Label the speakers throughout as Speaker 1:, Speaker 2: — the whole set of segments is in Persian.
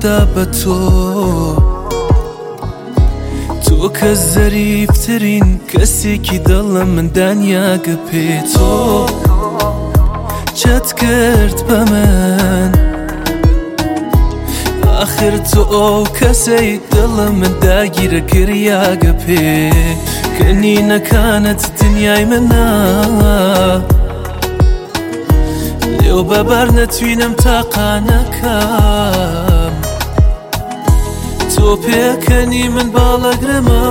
Speaker 1: ڕەنگۆدا بە تۆ کە زەریفترین کەسێکی دڵم من دانیاگە پێ تۆ چەت کرد بە من آخر تۆ ئەو کەسەی دڵم من داگیرە کریاگە پێ کەنینەکانت دنیای منە لێو بەبار نەتوینم تاقانەکەم تۆ پێکەنی من باڵەگرەمە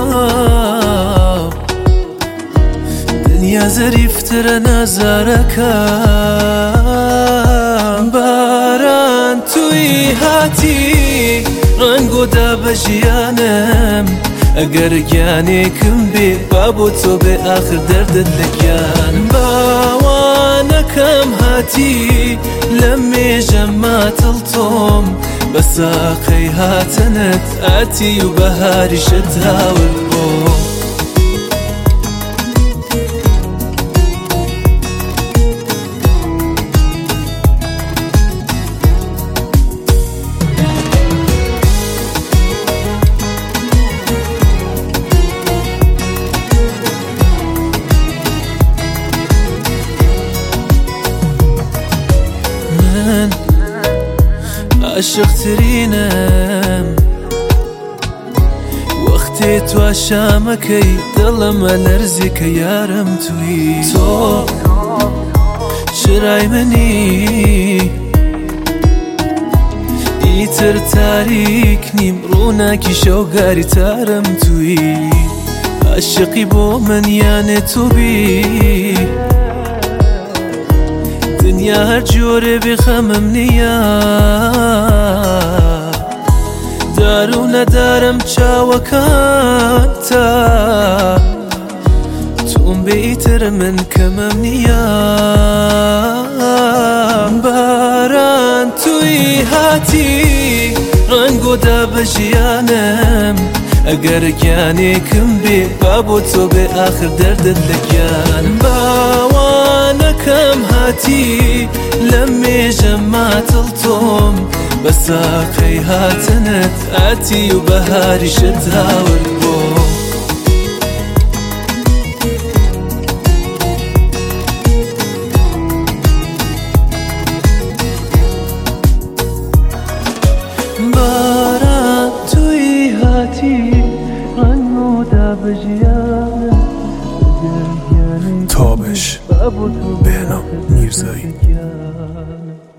Speaker 1: دنیا زەریفترە نازارەکەم باران توی هاتی ڕەنگۆدا بە ژیانم ئەگەر گیانێکم بێ با بۆ تۆ بێ ئاخر دەردت لە گیانم باوانەکەم هاتی لە مێژە ماتڵ تۆم بە ساقەی هاتنت ئاتی و بەهاریشت هاورد بۆ عاشقترینم وەختێ تو شامەکەی دڵەمە لەرزی کە یارم توی تۆ شرای منی ئیتر تاریک نیم ڕووناکی شەوگاری تارم توی عاشقی بۆ من یانێ تو بی دنیا هەر جۆرێ بێخەمم نییە دار و نەدارم چاوەکانتە تۆم بێئیتر من کەمەم نییە باران توی هاتی ڕەنگۆدا بە ژیانم ئەگەر گیانێکم بێ با بۆ تۆ بێ ئاخر دەردت لە گیانم باوانەکەم هاتی لە مێژە ماتڵ تۆم بە ساقەی هاتنت ئاتی و بەهاریشت هاورد بۆ باران توی هاتی ڕەنگۆدا بە ژیانم
Speaker 2: تابش بهنام میرزایی